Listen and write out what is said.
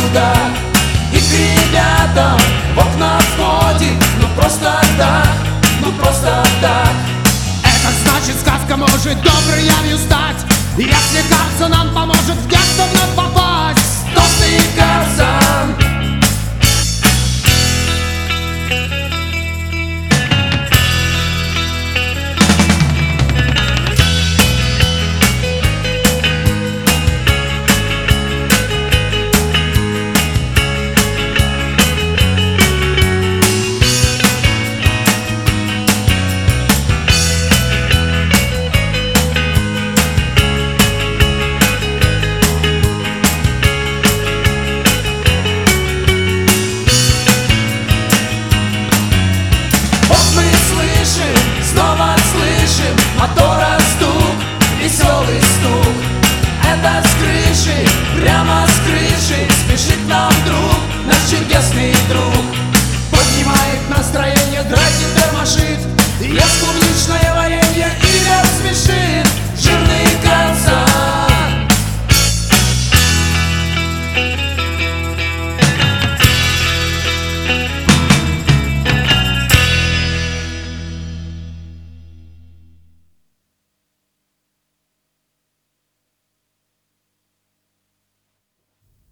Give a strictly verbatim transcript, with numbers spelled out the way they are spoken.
сюда. И к ребятам в окна входит, ну просто так, ну просто так. Это значит, сказка может доброй явью стать, если кажется, нам поможет в гетто вновь попасть. Толстый кажется